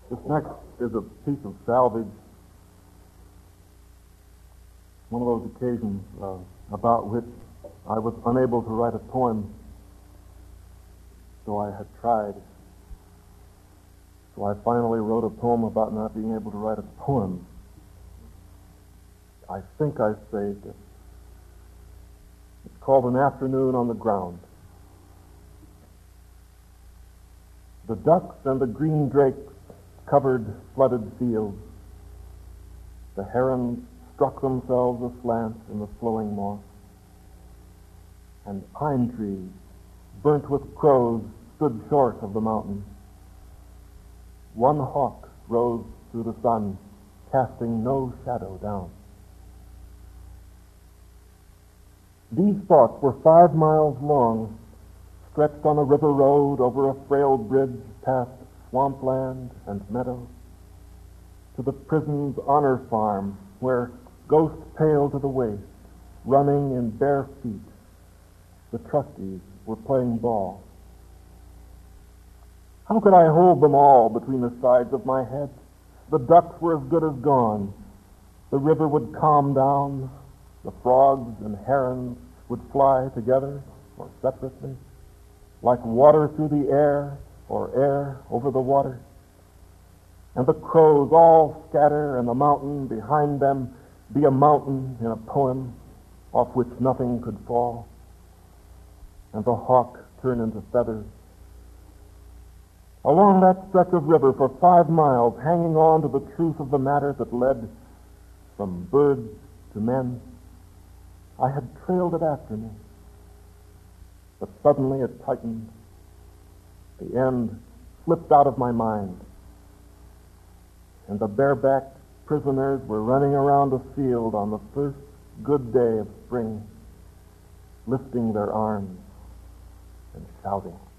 This next is a piece of salvage, one of those occasions about which I was unable to write a poem, though I had tried. So I finally wrote a poem about not being able to write a poem. I think I saved it. It's called An Afternoon on the Ground. The ducks and the green drakes covered flooded fields. The herons struck themselves aslant in the flowing moss. And pine trees, burnt with crows, stood short of the mountain. One hawk rose through the sun, casting no shadow down. These thoughts were 5 miles long, stretched on a river road over a frail bridge past swampland and meadow, to the prison's honor farm, where, ghost pale to the waist, running in bare feet, the trustees were playing ball. How could I hold them all between the sides of my head? The ducks were as good as gone. The river would calm down. The frogs and herons would fly together or separately, like water through the air or air over the water. And the crows all scatter, and the mountain behind them be a mountain in a poem off which nothing could fall. And the hawk turn into feathers. Along that stretch of river for 5 miles, hanging on to the truth of the matter that led from birds to men, I had trailed it after me. But suddenly it tightened. The end slipped out of my mind. And the barebacked prisoners were running around a field on the first good day of spring, lifting their arms and shouting.